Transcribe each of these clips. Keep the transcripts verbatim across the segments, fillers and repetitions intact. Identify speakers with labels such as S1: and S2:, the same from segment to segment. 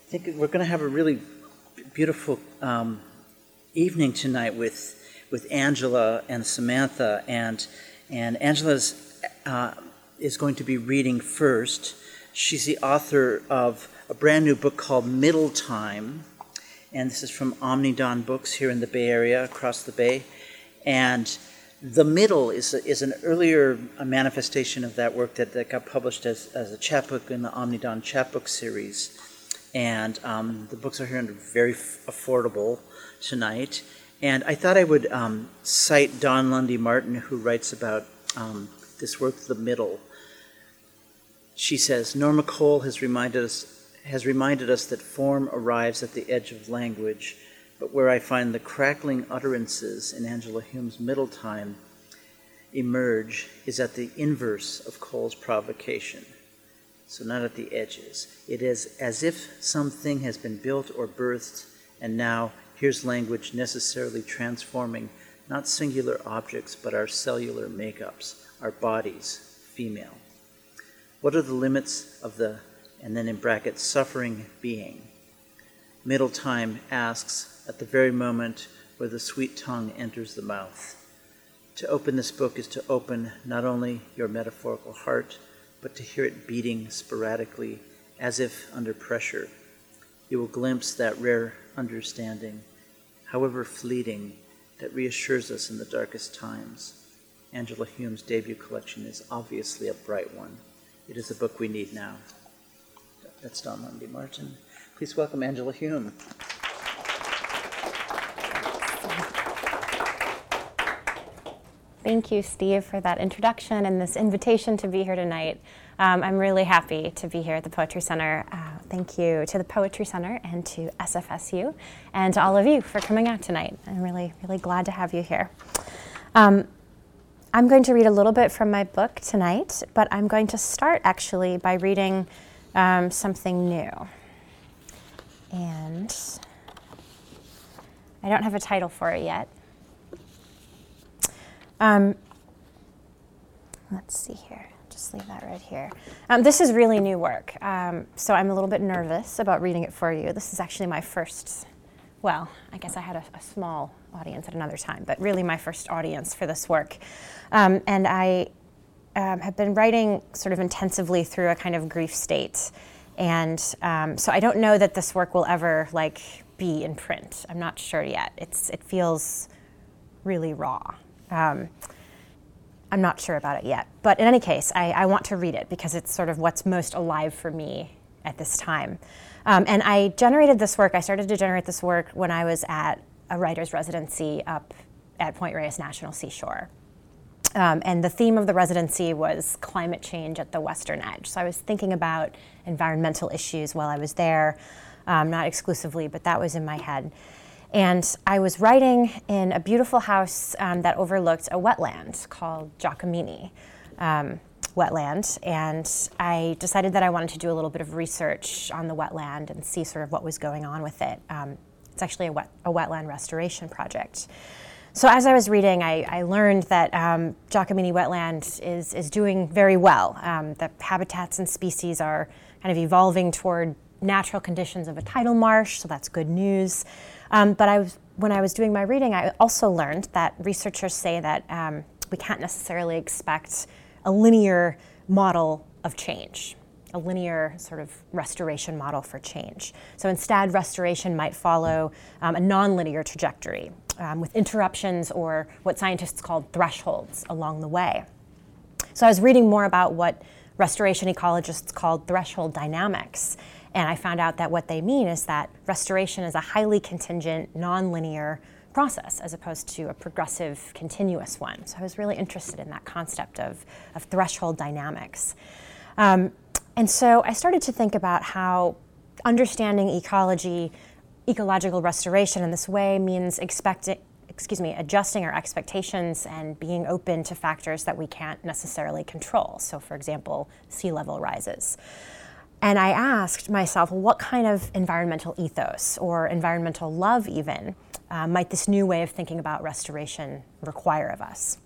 S1: I think we're going to have a really beautiful um, evening tonight with with Angela and Samantha, and and Angela's uh, is going to be reading first. She's the author of a brand new book called Middle Time, and this is from Omnidon Books here in the Bay Area, across the Bay. And The Middle is a, is an earlier manifestation of that work that, that got published as, as a chapbook in the Omnidon chapbook series. And um, the books are here and very f- affordable tonight. And I thought I would um, cite Dawn Lundy Martin, who writes about um, this work, The Middle. She says, Norma Cole has reminded us has reminded us that form arrives at the edge of language, but where I find the crackling utterances in Angela Hume's Middle Time emerge is at the inverse of Cole's provocation. So not at the edges. It is as if something has been built or birthed, and now here's language necessarily transforming not singular objects, but our cellular makeups, our bodies, female. What are the limits of the, and then in brackets, suffering being? Middle Time asks, at the very moment where the sweet tongue enters the mouth. To open this book is to open not only your metaphorical heart, but to hear it beating sporadically, as if under pressure. You will glimpse that rare understanding, however fleeting, that reassures us in the darkest times. Angela Hume's debut collection is obviously a bright one. It is a book we need now. That's Dawn Lundy Martin. Please welcome Angela Hume.
S2: Thank you, Steve, for that introduction and this invitation to be here tonight. Um, I'm really happy to be here at the Poetry Center. Uh, thank you to the Poetry Center and to S F S U and to all of you for coming out tonight. I'm really, really glad to have you here. Um, I'm going to read a little bit from my book tonight, but I'm going to start actually by reading um, something new. And I don't have a title for it yet. Um, let's see here. Just leave that right here. Um, this is really new work, um, so I'm a little bit nervous about reading it for you. This is actually my first, well, I guess I had a, a small audience at another time, but really my first audience for this work. Um, and I um, have been writing sort of intensively through a kind of grief state. And um, so I don't know that this work will ever like be in print. I'm not sure yet. It's it feels really raw. Um, I'm not sure about it yet. But in any case, I, I want to read it because it's sort of what's most alive for me at this time. Um, and I generated this work, I started to generate this work when I was at a writer's residency up at Point Reyes National Seashore. Um, and the theme of the residency was climate change at the western edge. So I was thinking about environmental issues while I was there, um, not exclusively, but that was in my head. And I was writing in a beautiful house um, that overlooked a wetland called Giacomini um, wetland. And I decided that I wanted to do a little bit of research on the wetland and see sort of what was going on with it. Um, it's actually a, wet, a wetland restoration project. So as I was reading, I, I learned that um, Giacomini wetland is, is doing very well. Um, the habitats and species are kind of evolving toward natural conditions of a tidal marsh, so that's good news. Um, but I was, when I was doing my reading, I also learned that researchers say that um, we can't necessarily expect a linear model of change, a linear sort of restoration model for change. So instead, restoration might follow um, a nonlinear trajectory um, with interruptions or what scientists call thresholds along the way. So I was reading more about what restoration ecologists called threshold dynamics. And I found out that what they mean is that restoration is a highly contingent, nonlinear process as opposed to a progressive, continuous one. So I was really interested in that concept of, of threshold dynamics. Um, and so I started to think about how understanding ecology, ecological restoration in this way means expecting, excuse me, adjusting our expectations and being open to factors that we can't necessarily control. So for example, sea level rises. And I asked myself, well, what kind of environmental ethos or environmental love even uh, might this new way of thinking about restoration require of us?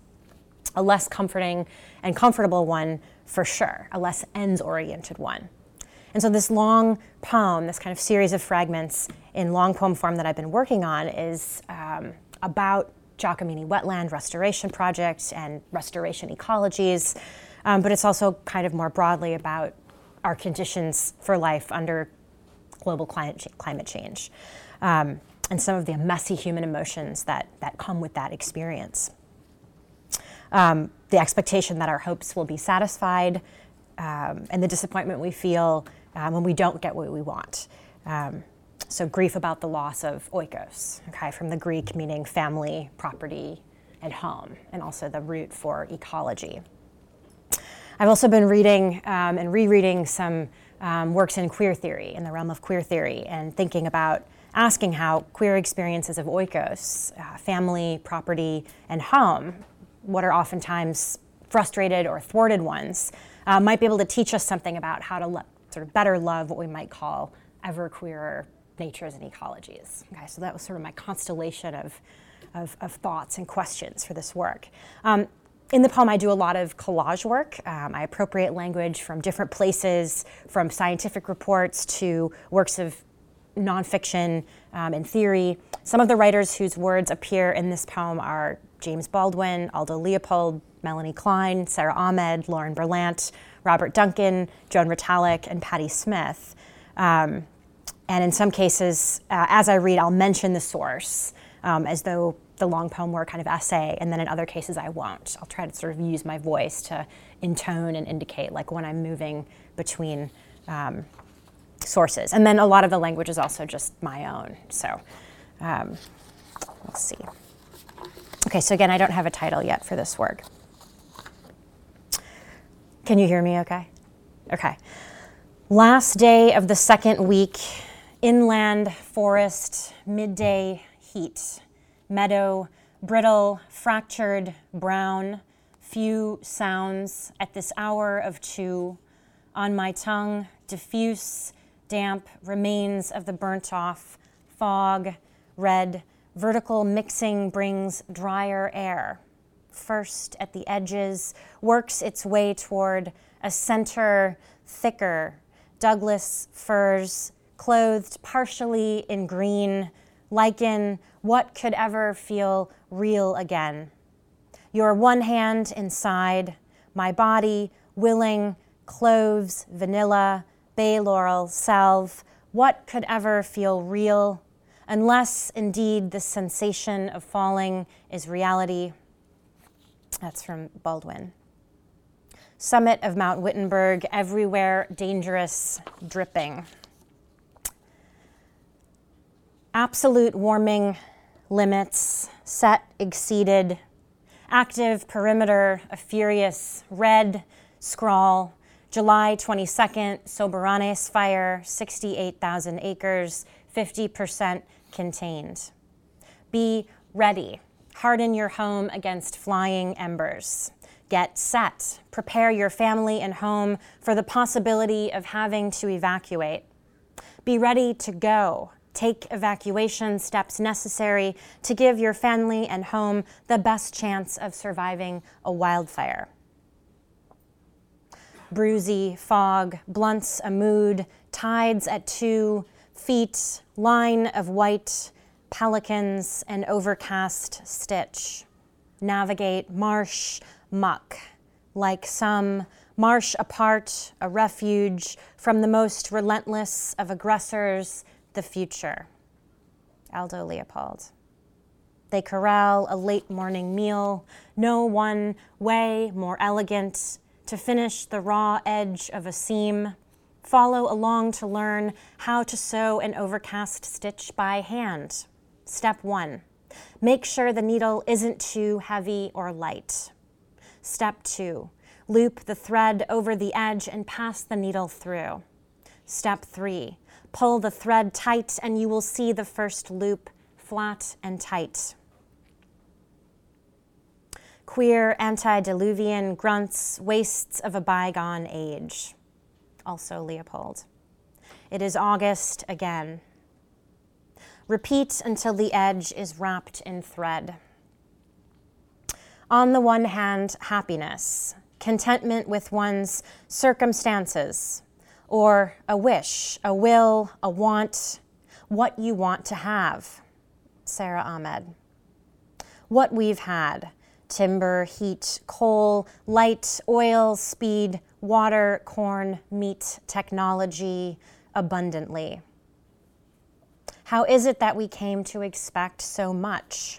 S2: A less comforting and comfortable one for sure, a less ends-oriented one. And so this long poem, this kind of series of fragments in long poem form that I've been working on is um, about Giacomini Wetland Restoration Project and restoration ecologies, um, but it's also kind of more broadly about our conditions for life under global climate, ch- climate change, um, and some of the messy human emotions that, that come with that experience. Um, the expectation that our hopes will be satisfied, um, and the disappointment we feel um, when we don't get what we want. Um, so grief about the loss of oikos, okay, from the Greek meaning family, property, and home, and also the root for ecology. I've also been reading um, and rereading some um, works in queer theory, in the realm of queer theory, and thinking about asking how queer experiences of oikos, uh, family, property, and home, what are oftentimes frustrated or thwarted ones, uh, might be able to teach us something about how to lo- sort of better love what we might call ever queerer natures and ecologies. Okay, so that was sort of my constellation of, of, of thoughts and questions for this work. Um, in the poem, I do a lot of collage work. Um, I appropriate language from different places, from scientific reports to works of nonfiction um, and theory. Some of the writers whose words appear in this poem are James Baldwin, Aldo Leopold, Melanie Klein, Sarah Ahmed, Lauren Berlant, Robert Duncan, Joan Ritalik, and Patti Smith. Um, and in some cases, uh, as I read, I'll mention the source um, as though the long poem were a kind of essay, and then in other cases I won't. I'll try to sort of use my voice to intone and indicate, like when I'm moving between um, sources. And then a lot of the language is also just my own. So um, let's see. Okay, so again, I don't have a title yet for this work. Can you hear me okay? Okay. Last day of the second week, inland forest, midday heat, meadow, brittle, fractured, brown, few sounds at this hour of two, on my tongue, diffuse, damp remains of the burnt off, fog, red, vertical mixing brings drier air. First at the edges, works its way toward a center, thicker, Douglas firs, clothed partially in green, lichen, what could ever feel real again? Your one hand inside, my body, willing, cloves, vanilla, bay laurel, salve, what could ever feel real, unless indeed the sensation of falling is reality. That's from Baldwin. Summit of Mount Wittenberg, everywhere dangerous, dripping. Absolute warming limits, set exceeded. Active perimeter, a furious red scrawl. July twenty-second, Soberanes fire, sixty-eight thousand acres, fifty percent contained. Be ready. Harden your home against flying embers. Get set. Prepare your family and home for the possibility of having to evacuate. Be ready to go. Take evacuation steps necessary to give your family and home the best chance of surviving a wildfire. Bruisey fog blunts a mood, tides at two, feet, line of white, pelicans, and overcast stitch. Navigate marsh, muck, like some marsh apart, a refuge from the most relentless of aggressors, the future. Aldo Leopold. They corral a late morning meal, no one way more elegant to finish the raw edge of a seam, follow along to learn how to sew an overcast stitch by hand. Step one, make sure the needle isn't too heavy or light. Step two, loop the thread over the edge and pass the needle through. Step three, pull the thread tight and you will see the first loop flat and tight. Queer antediluvian grunts, wastes of a bygone age. Also Leopold. It is August again. Repeat until the edge is wrapped in thread. On the one hand, happiness, contentment with one's circumstances, or a wish, a will, a want, what you want to have. Sarah Ahmed. What we've had: timber, heat, coal, light, oil, speed, water, corn, meat, technology, abundantly. How is it that we came to expect so much?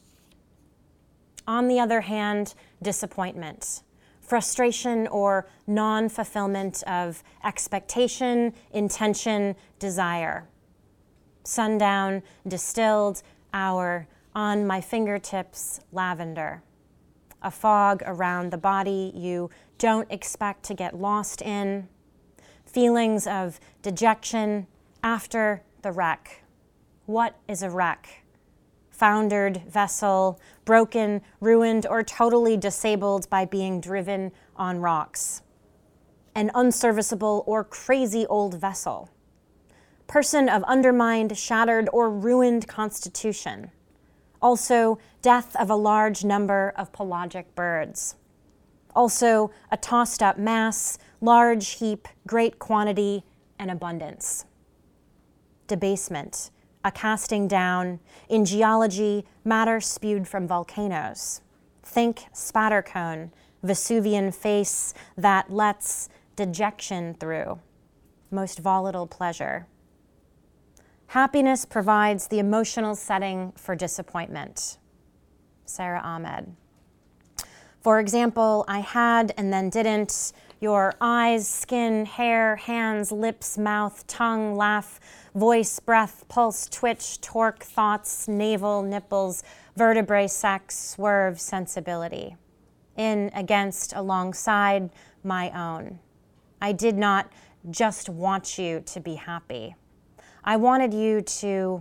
S2: On the other hand, disappointment, frustration or non-fulfillment of expectation, intention, desire. Sundown, distilled, hour, on my fingertips, lavender. A fog around the body you don't expect to get lost in. Feelings of dejection after the wreck. What is a wreck? Foundered vessel, broken, ruined, or totally disabled by being driven on rocks. An unserviceable or crazy old vessel. Person of undermined, shattered, or ruined constitution. Also, death of a large number of pelagic birds. Also, a tossed-up mass, large heap, great quantity, and abundance. Debasement. A casting down, in geology, matter spewed from volcanoes. Think spatter cone, Vesuvian face that lets dejection through. Most volatile pleasure. Happiness provides the emotional setting for disappointment. Sarah Ahmed. For example, I had and then didn't. Your eyes, skin, hair, hands, lips, mouth, tongue, laugh, voice, breath, pulse, twitch, torque, thoughts, navel, nipples, vertebrae, sex, swerve, sensibility. In, against, alongside my own. I did not just want you to be happy. I wanted you to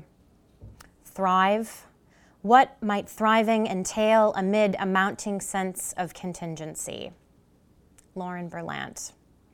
S2: thrive. What might thriving entail amid a mounting sense of contingency? Lauren Berlant.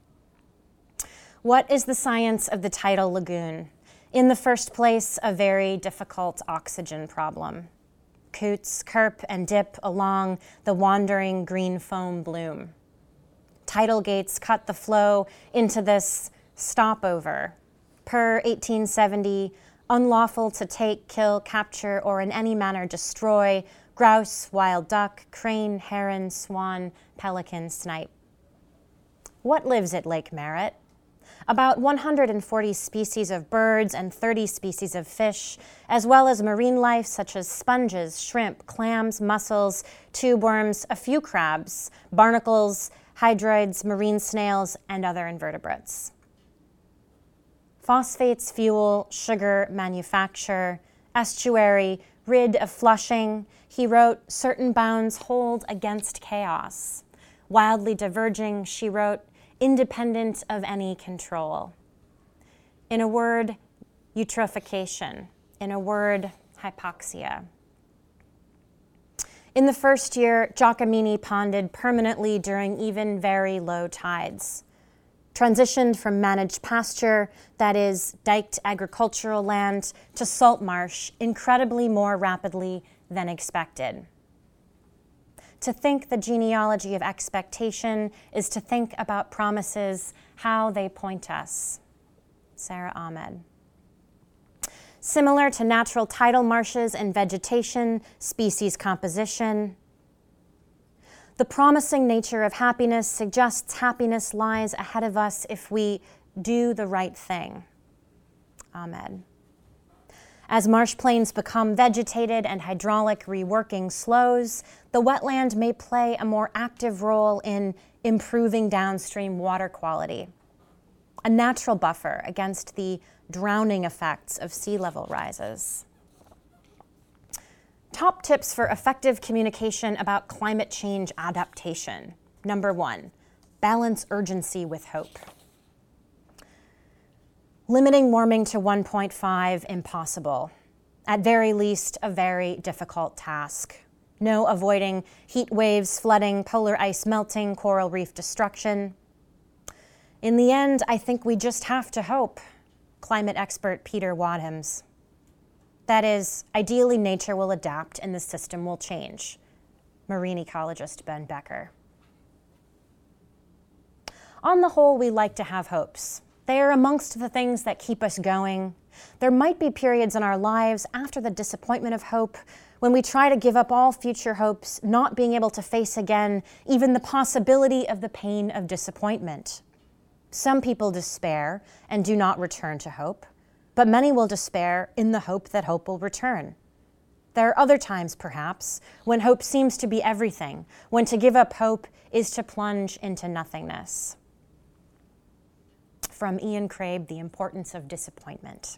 S2: What is the science of the tidal lagoon? In the first place, a very difficult oxygen problem. Coots, kerp, and dip along the wandering green foam bloom. Tidal gates cut the flow into this stopover. Per eighteen seventy, unlawful to take, kill, capture, or in any manner destroy grouse, wild duck, crane, heron, swan, pelican, snipe. What lives at Lake Merritt? About one hundred forty species of birds and thirty species of fish, as well as marine life such as sponges, shrimp, clams, mussels, tube worms, a few crabs, barnacles, hydroids, marine snails, and other invertebrates. Phosphates fuel, sugar manufacture, estuary, rid of flushing. He wrote, certain bounds hold against chaos. Wildly diverging, she wrote, independent of any control. In a word, eutrophication. In a word, hypoxia. In the first year, Giacomini ponded permanently during even very low tides. Transitioned from managed pasture, that is, diked agricultural land, to salt marsh incredibly more rapidly than expected. To think the genealogy of expectation is to think about promises, how they point us. Sarah Ahmed. Similar to natural tidal marshes and vegetation, species composition, the promising nature of happiness suggests happiness lies ahead of us if we do the right thing. Ahmed. As marsh plains become vegetated and hydraulic reworking slows, the wetland may play a more active role in improving downstream water quality, a natural buffer against the drowning effects of sea level rises. Top tips for effective communication about climate change adaptation. Number one, balance urgency with hope. Limiting warming to one point five, impossible. At very least, a very difficult task. No avoiding heat waves, flooding, polar ice melting, coral reef destruction. In the end, I think we just have to hope. Climate expert Peter Wadhams. That is, ideally nature will adapt and the system will change. Marine ecologist Ben Becker. On the whole, we like to have hopes. They are amongst the things that keep us going. There might be periods in our lives after the disappointment of hope when we try to give up all future hopes, not being able to face again even the possibility of the pain of disappointment. Some people despair and do not return to hope, but many will despair in the hope that hope will return. There are other times, perhaps, when hope seems to be everything, when to give up hope is to plunge into nothingness. From Ian Crabe, The Importance of Disappointment.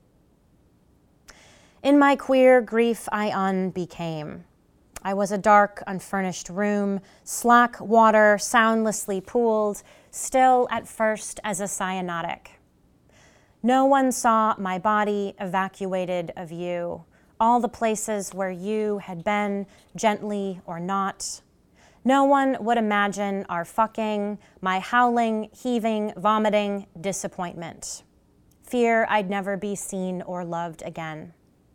S2: In my queer grief I unbecame. I was a dark, unfurnished room, slack water soundlessly pooled, still at first as a cyanotic. No one saw my body evacuated of you, all the places where you had been, gently or not. No one would imagine our fucking, my howling, heaving, vomiting disappointment. Fear I'd never be seen or loved again.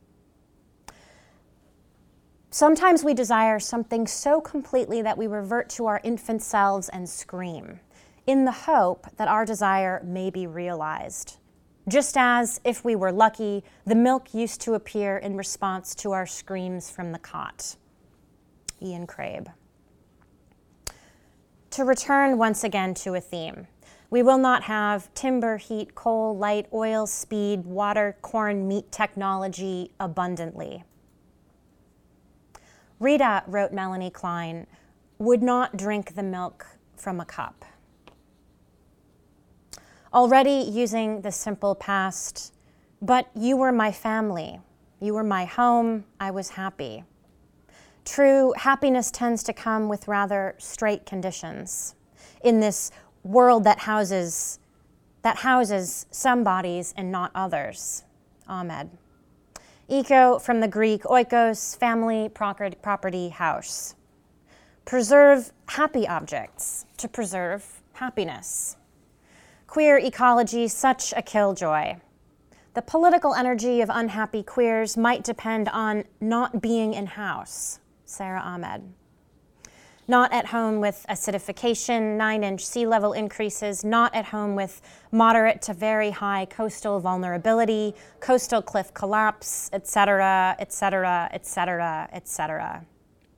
S2: Sometimes we desire something so completely that we revert to our infant selves and scream, in the hope that our desire may be realized. Just as, if we were lucky, the milk used to appear in response to our screams from the cot. Ian Crabe. To return once again to a theme, we will not have timber, heat, coal, light, oil, speed, water, corn, meat technology abundantly. Rita, wrote Melanie Klein, would not drink the milk from a cup. Already using the simple past, but you were my family. You were my home. I was happy. True, happiness tends to come with rather straight conditions in this world that houses, that houses some bodies and not others. Ahmed. Eco from the Greek oikos, family, property, house. Preserve happy objects to preserve happiness. Queer ecology, such a killjoy. The political energy of unhappy queers might depend on not being in-house. Sarah Ahmed. Not at home with acidification, nine-inch sea level increases, not at home with moderate to very high coastal vulnerability, coastal cliff collapse, et cetera, et cetera, et cetera, et cetera.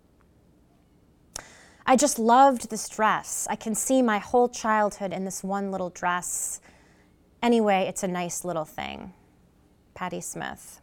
S2: I just loved this dress. I can see my whole childhood in this one little dress. Anyway, it's a nice little thing. Patti Smith.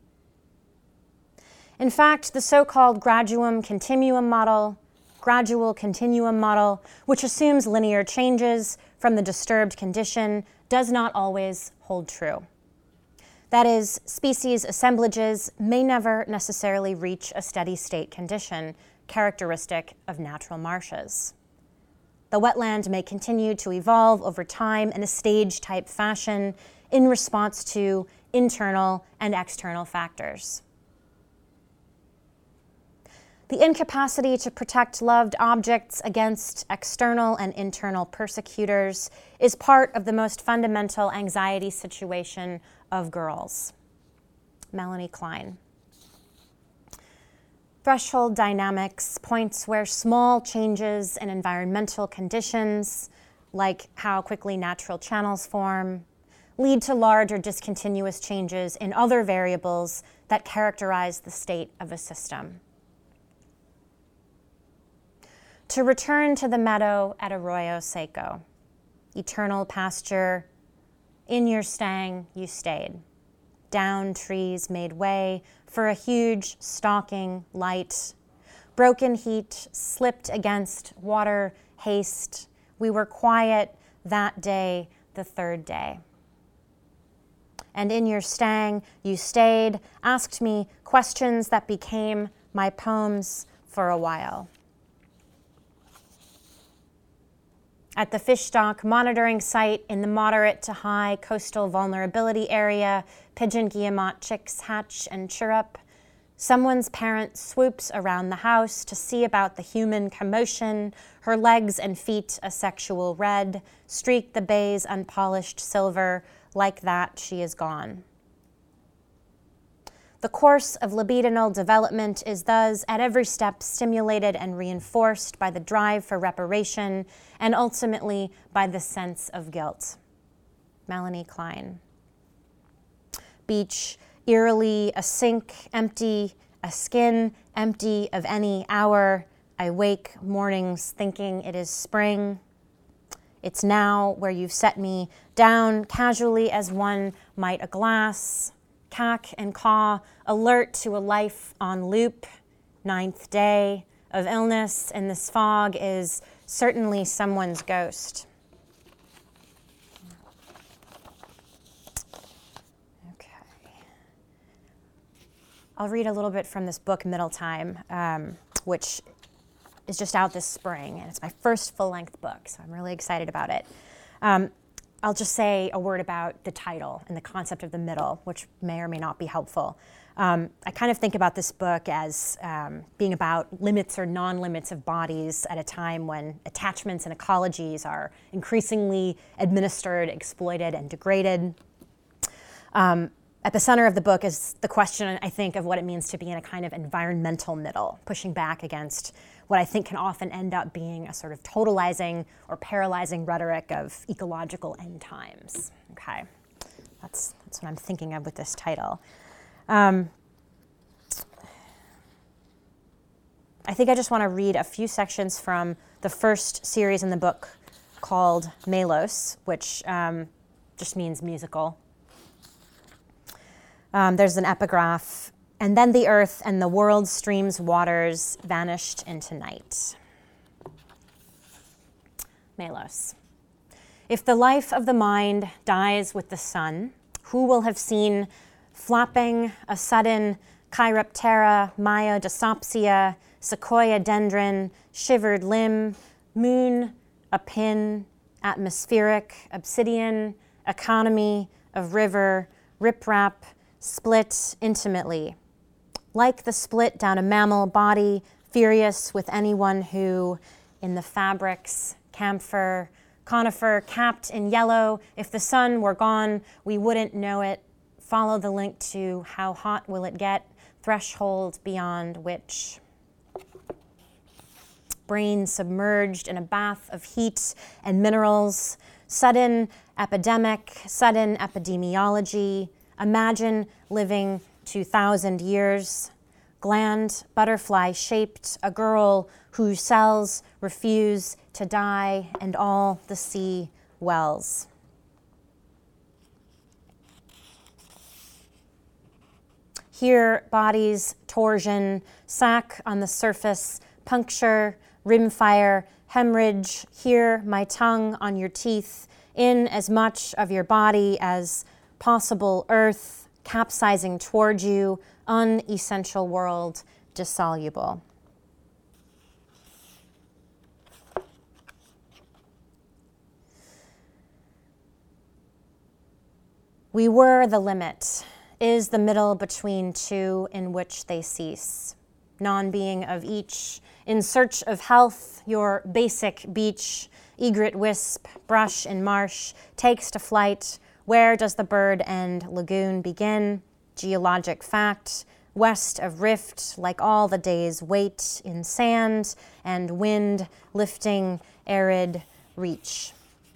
S2: In fact, the so-called graduum continuum model, gradual continuum model, which assumes linear changes from the disturbed condition, does not always hold true. That is, species assemblages may never necessarily reach a steady state condition characteristic of natural marshes. The wetland may continue to evolve over time in a stage-type fashion in response to internal and external factors. The incapacity to protect loved objects against external and internal persecutors is part of the most fundamental anxiety situation of girls. Melanie Klein. Threshold dynamics, points where small changes in environmental conditions, like how quickly natural channels form, lead to large or discontinuous changes in other variables that characterize the state of a system. To return to the meadow at Arroyo Seco, eternal pasture, in your stang you stayed. Down trees made way for a huge, stalking light. Broken heat slipped against water haste. We were quiet that day, the third day. And in your stang you stayed, asked me questions that became my poems for a while. At the fish stock monitoring site in the moderate to high coastal vulnerability area, pigeon guillemot chicks hatch and chirrup. Someone's parent swoops around the house to see about the human commotion, her legs and feet a sexual red, streak the bay's unpolished silver, like that she is gone. The course of libidinal development is thus at every step stimulated and reinforced by the drive for reparation and ultimately by the sense of guilt. Melanie Klein. Beach, eerily a sink, empty, a skin, empty of any hour. I wake mornings thinking it is spring. It's now where you've set me down casually as one might a glass. Cack and caw, alert to a life on loop. Ninth day of illness, and this fog is certainly someone's ghost. I'll read a little bit from this book, Middle Time, um, which is just out this spring, and it's my first full-length book, so I'm really excited about it. Um, I'll just say a word about the title and the concept of the middle, which may or may not be helpful. Um, I kind of think about this book as um, being about limits or non-limits of bodies at a time when attachments and ecologies are increasingly administered, exploited, and degraded. Um, At the center of the book is the question, I think, of what it means to be in a kind of environmental middle, pushing back against what I think can often end up being a sort of totalizing or paralyzing rhetoric of ecological end times. Okay, that's, that's what I'm thinking of with this title. Um, I think I just want to read a few sections from the first series in the book called Melos, which um, just means musical. Um, there's an epigraph, and then the earth and the world stream's waters vanished into night. Melos. If the life of the mind dies with the sun, who will have seen flapping a sudden Chiroptera, Myodisopsia, sequoia dendron, shivered limb, moon, a pin, atmospheric, obsidian, economy of river, riprap, split intimately, like the split down a mammal body, furious with anyone who, in the fabrics, camphor, conifer, capped in yellow, if the sun were gone, we wouldn't know it. Follow the link to how hot will it get, threshold beyond which. Brain submerged in a bath of heat and minerals, sudden epidemic, sudden epidemiology. Imagine living two thousand years, gland, butterfly-shaped, a girl whose cells refuse to die, and all the sea wells. Here, bodies, torsion, sac on the surface, puncture, rimfire, hemorrhage. Here, my tongue on your teeth, in as much of your body as possible earth, capsizing toward you, unessential world, dissoluble. We were the limit, is the middle between two in which they cease. Non-being of each, in search of health, your basic beach, egret wisp, brush in marsh, takes to flight. Where does the bird end lagoon begin? Geologic fact, west of rift, like all the days wait in sand and wind, lifting arid reach.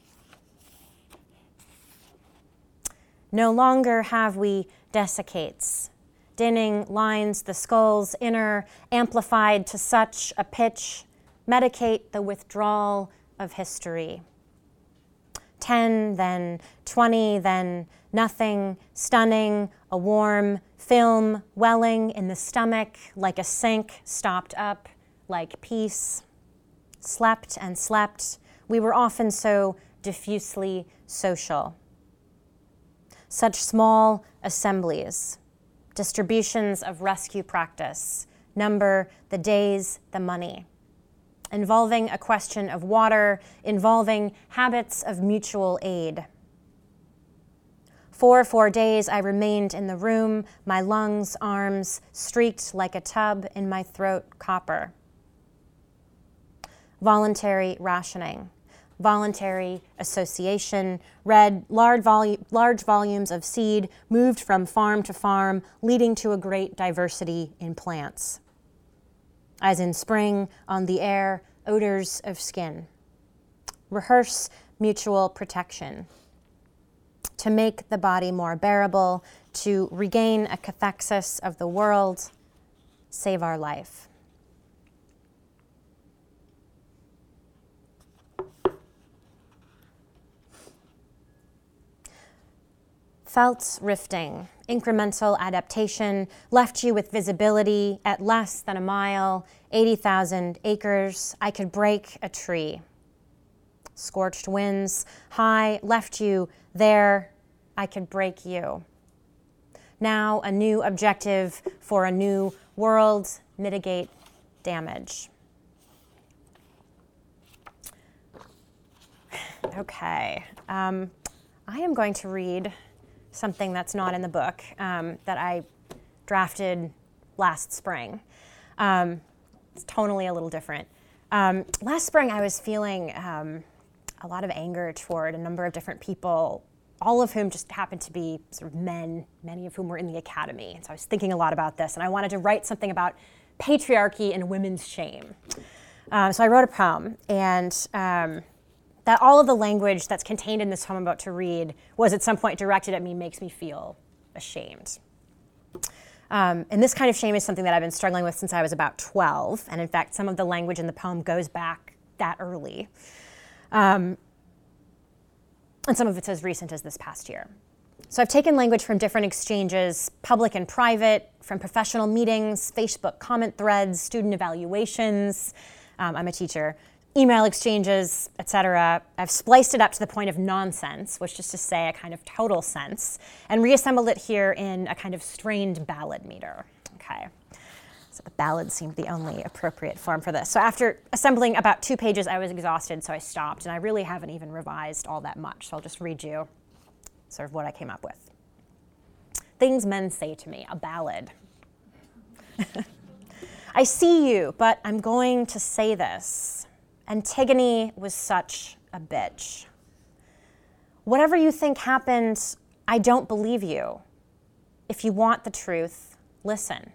S2: No longer have we desiccates. Dinning lines the skull's inner, amplified to such a pitch, medicate the withdrawal of history. Ten, then twenty, then nothing, stunning, a warm film welling in the stomach like a sink stopped up, like peace. Slept and slept, we were often so diffusely social. Such small assemblies, distributions of rescue practice, number the days, the money. Involving a question of water, involving habits of mutual aid. For four days I remained in the room, my lungs, arms, streaked like a tub in my throat copper. Voluntary rationing, voluntary association, read large, volu- large volumes of seed, moved from farm to farm, leading to a great diversity in plants. As in spring, on the air, odors of skin. Rehearse mutual protection. to make the body more bearable, to regain a cathexis of the world, save our life. Felt rifting, incremental adaptation, left you with visibility at less than a mile, eighty thousand acres. I could break a tree. Scorched winds, high, left you there. I could break you. Now a new objective for a new world, mitigate damage. Okay, um, I am going to read something that's not in the book um, that I drafted last spring. Um, it's tonally a little different. Um, last spring I was feeling um, a lot of anger toward a number of different people, all of whom just happened to be sort of men, many of whom were in the academy. And so I was thinking a lot about this, and I wanted to write something about patriarchy and women's shame. Um, so I wrote a poem, and um, that all of the language that's contained in this poem I'm about to read was at some point directed at me makes me feel ashamed. Um, and this kind of shame is something that I've been struggling with since I was about twelve. And in fact, some of the language in the poem goes back that early. Um, and some of it's as recent as this past year. So I've taken language from different exchanges, public and private, from professional meetings, Facebook comment threads, student evaluations. Um, I'm a teacher. Email exchanges, et cetera. I've spliced it up to the point of nonsense, which is to say a kind of total sense, and reassembled it here in a kind of strained ballad meter. Okay, so the ballad seemed the only appropriate form for this. So after assembling about two pages, I was exhausted, so I stopped, and I really haven't even revised all that much, so I'll just read you sort of what I came up with. Things men say to me, a ballad. I see you, but I'm going to say this. Antigone was such a bitch. Whatever you think happened, I don't believe you. If you want the truth, listen.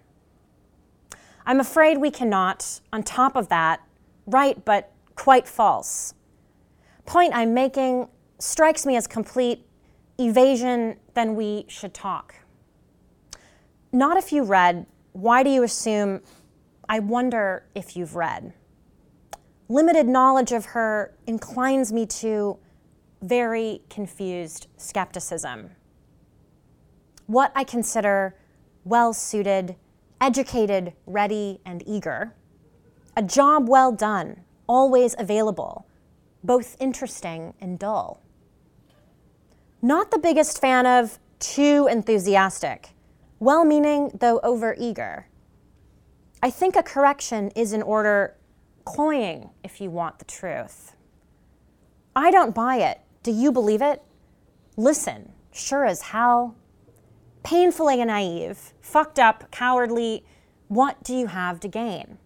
S2: I'm afraid we cannot, on top of that, right but quite false. Point I'm making strikes me as complete evasion, then we should talk. Not if you read, why do you assume, I wonder if you've read. Limited knowledge of her inclines me to very confused skepticism. What I consider well-suited, educated, ready, and eager, a job well done, always available, both interesting and dull. Not the biggest fan of too enthusiastic, well-meaning though over-eager. I think a correction is in order, cloying if you want the truth. I don't buy it. Do you believe it? Listen, sure as hell. Painfully naive, fucked up, cowardly, what do you have to gain?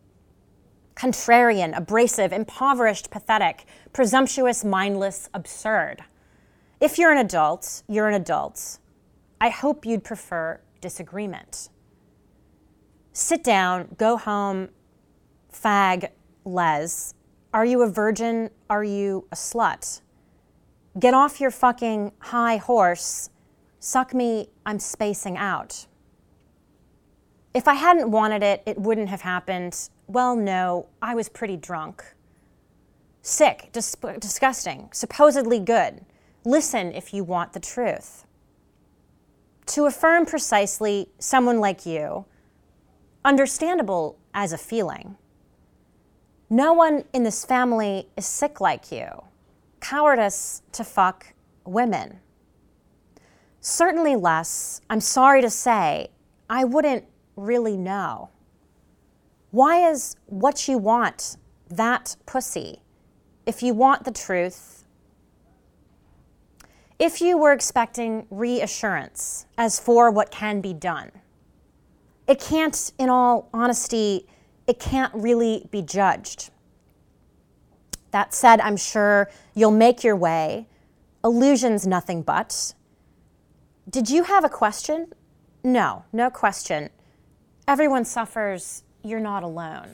S2: Contrarian, abrasive, impoverished, pathetic, presumptuous, mindless, absurd. If you're an adult, you're an adult. I hope you'd prefer disagreement. Sit down, go home, fag, les. Are you a virgin? Are you a slut? Get off your fucking high horse. Suck me, I'm spacing out. If I hadn't wanted it, it wouldn't have happened. Well, no, I was pretty drunk. Sick, dis- disgusting, supposedly good. Listen if you want the truth. To affirm precisely someone like you, understandable as a feeling. No one in this family is sick like you. Cowardice to fuck women. Certainly less, I'm sorry to say, I wouldn't really know. Why is what you want that pussy? If you want the truth, if you were expecting reassurance as for what can be done, it can't, in all honesty, it can't really be judged. That said, I'm sure you'll make your way. Illusions nothing but. Did you have a question? No, no question. Everyone suffers. You're not alone.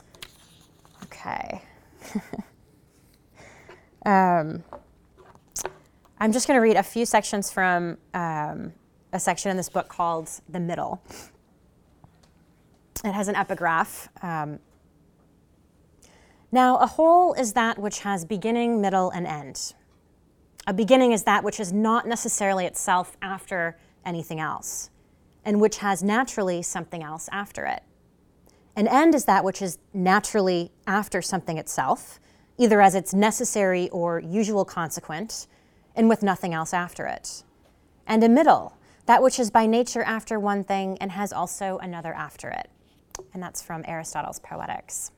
S2: Okay. um, I'm just going to read a few sections from um, a section in this book called The Middle. It has an epigraph. Um, now, a whole is that which has beginning, middle, and end. A beginning is that which is not necessarily itself after anything else, and which has naturally something else after it. An end is that which is naturally after something itself, either as its necessary or usual consequent, and with nothing else after it. And a middle, that which is by nature after one thing and has also another after it. And that's from Aristotle's Poetics.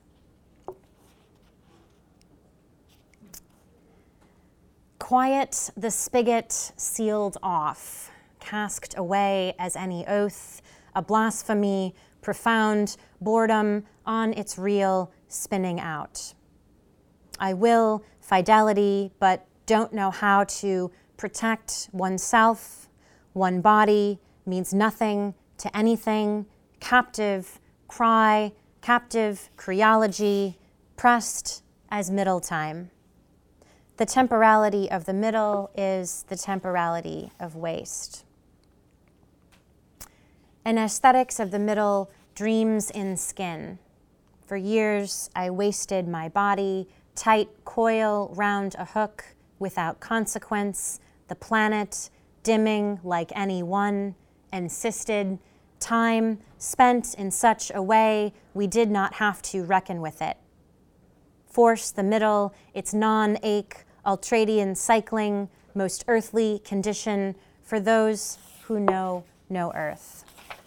S2: Quiet, the spigot sealed off, casked away as any oath, a blasphemy, profound boredom on its reel spinning out. I will fidelity, but don't know how to protect oneself. One body means nothing to anything. Captive, cry, captive, creology, pressed as middle time. The temporality of the middle is the temporality of waste. An aesthetics of the middle dreams in skin. For years I wasted my body, tight coil round a hook, without consequence, the planet dimming like any one, insisted, time spent in such a way we did not have to reckon with it. Force the middle, its non-ache, ultradian cycling, most earthly condition for those who know no earth.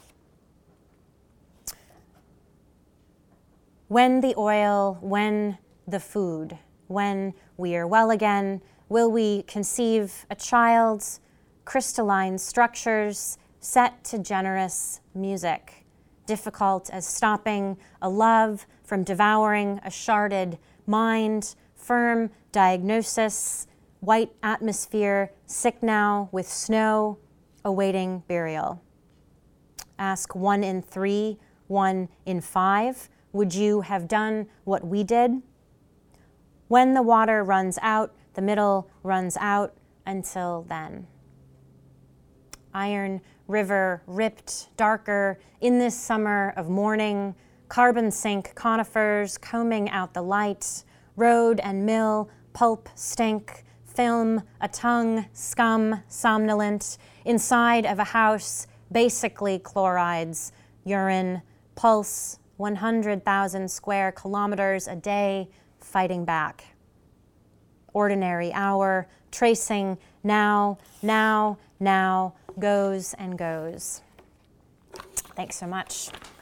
S2: When the oil, when the food, when we are well again, will we conceive a child's crystalline structures set to generous music, difficult as stopping a love from devouring a sharded mind, firm diagnosis, white atmosphere, sick now with snow, awaiting burial. Ask one in three, one in five, would you have done what we did? When the water runs out, the middle runs out until then. Iron river ripped darker in this summer of morning, carbon sink conifers combing out the light, road and mill, pulp stink, film, a tongue, scum, somnolent, inside of a house, basically chlorides, urine, pulse, one hundred thousand square kilometers a day, fighting back. Ordinary hour, tracing now, now, now, goes and goes. Thanks so much.